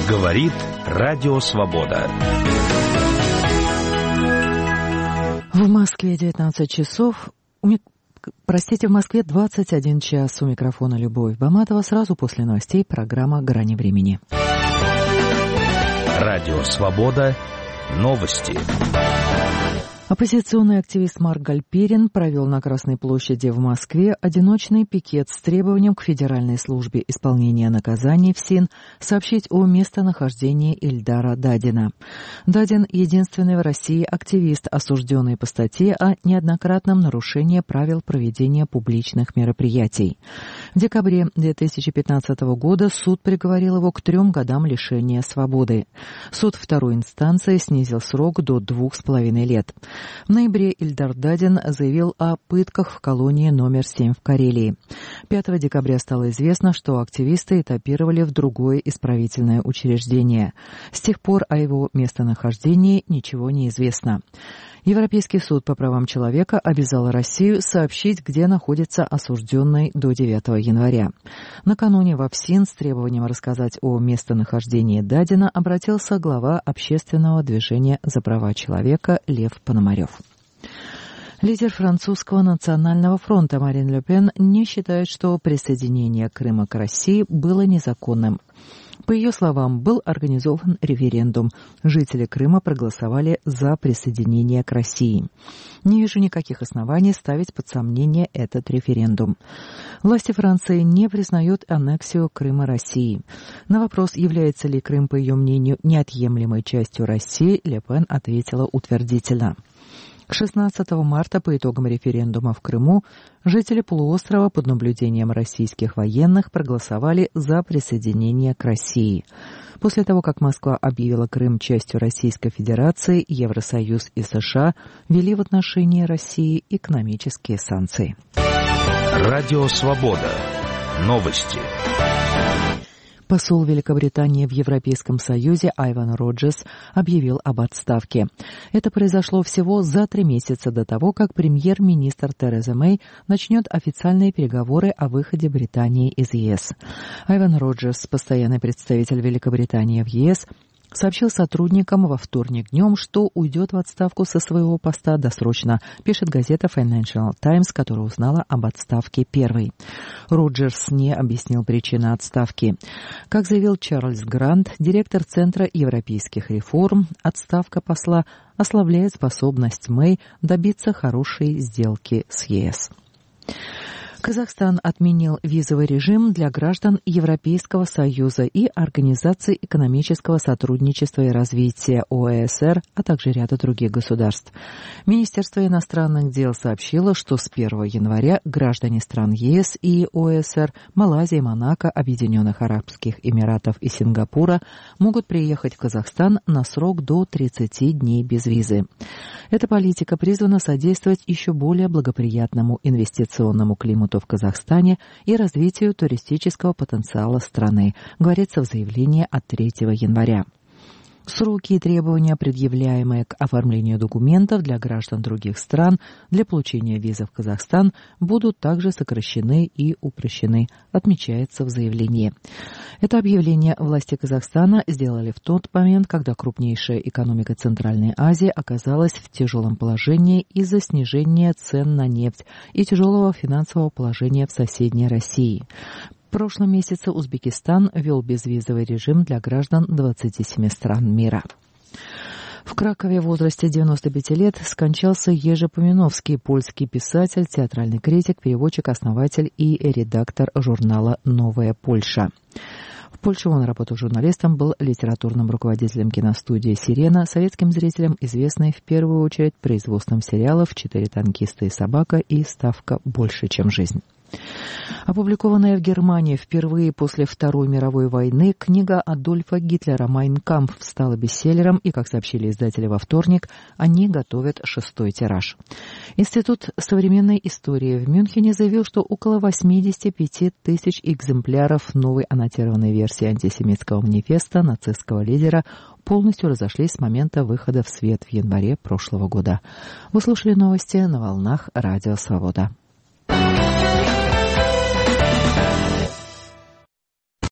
Говорит Радио Свобода. В Москве 19 часов. В Москве 21 час. У микрофона Любовь Баматова. Сразу после новостей программа «Грани времени». Радио Свобода. Новости. Оппозиционный активист Марк Гальперин провел на Красной площади в Москве одиночный пикет с требованием к Федеральной службе исполнения наказаний ФСИН сообщить о местонахождении Ильдара Дадина. Дадин – единственный в России активист, осужденный по статье о неоднократном нарушении правил проведения публичных мероприятий. В декабре 2015 года суд приговорил его к 3 годам лишения свободы. Суд второй инстанции снизил срок до 2,5 лет. В ноябре Ильдар Дадин заявил о пытках в колонии номер 7 в Карелии. 5 декабря стало известно, что активисты этапировали в другое исправительное учреждение. С тех пор о его местонахождении ничего не известно. Европейский суд по правам человека обязал Россию сообщить, где находится осужденный до 9 января. Накануне во ФСИН с требованием рассказать о местонахождении Дадина обратился глава общественного движения за права человека Лев Пономарев. Лидер французского национального фронта Марин Ле Пен не считает, что присоединение Крыма к России было незаконным. По ее словам, был организован референдум. Жители Крыма проголосовали за присоединение к России. Не вижу никаких оснований ставить под сомнение этот референдум. Власти Франции не признают аннексию Крыма России. На вопрос, является ли Крым, по ее мнению, неотъемлемой частью России, Ле Пен ответила утвердительно. 16 марта по итогам референдума в Крыму жители полуострова под наблюдением российских военных проголосовали за присоединение к России. После того, как Москва объявила Крым частью Российской Федерации, Евросоюз и США ввели в отношении России экономические санкции. Радио Свобода. Новости. Посол Великобритании в Европейском Союзе Айван Роджерс объявил об отставке. Это произошло всего за 3 месяца до того, как премьер-министр Тереза Мэй начнет официальные переговоры о выходе Британии из ЕС. Айван Роджерс, постоянный представитель Великобритании в ЕС, сообщил сотрудникам во вторник днем, что уйдет в отставку со своего поста досрочно, пишет газета Financial Times, которая узнала об отставке первой. Роджерс не объяснил причины отставки. Как заявил Чарльз Грант, директор Центра европейских реформ, отставка посла ослабляет способность Мэй добиться хорошей сделки с ЕС. Казахстан отменил визовый режим для граждан Европейского Союза и Организации экономического сотрудничества и развития ОЭСР, а также ряда других государств. Министерство иностранных дел сообщило, что с 1 января граждане стран ЕС и ОЭСР, Малайзии, Монако, Объединенных Арабских Эмиратов и Сингапура могут приехать в Казахстан на срок до 30 дней без визы. Эта политика призвана содействовать еще более благоприятному инвестиционному климату в Казахстане и развитию туристического потенциала страны, говорится в заявлении от 3 января. Сроки и требования, предъявляемые к оформлению документов для граждан других стран для получения визы в Казахстан, будут также сокращены и упрощены, отмечается в заявлении. Это объявление власти Казахстана сделали в тот момент, когда крупнейшая экономика Центральной Азии оказалась в тяжелом положении из-за снижения цен на нефть и тяжелого финансового положения в соседней России. В прошлом месяце Узбекистан ввел безвизовый режим для граждан 27 стран мира. В Кракове в возрасте 95 лет скончался Ежи Поминовский, польский писатель, театральный критик, переводчик, основатель и редактор журнала «Новая Польша». В Польше он работал журналистом, был литературным руководителем киностудии «Сирена», советским зрителям известный в первую очередь производством сериалов «4 танкиста и собака» и «Ставка больше, чем жизнь». Опубликованная в Германии впервые после Второй мировой войны книга Адольфа Гитлера «Майн кампф» стала бестселлером, и, как сообщили издатели во вторник, они готовят 6-й тираж. Институт современной истории в Мюнхене заявил, что около 85 тысяч экземпляров новой аннотированной версии антисемитского манифеста нацистского лидера полностью разошлись с момента выхода в свет в январе прошлого года. Вы слушали новости на волнах Радио Свобода.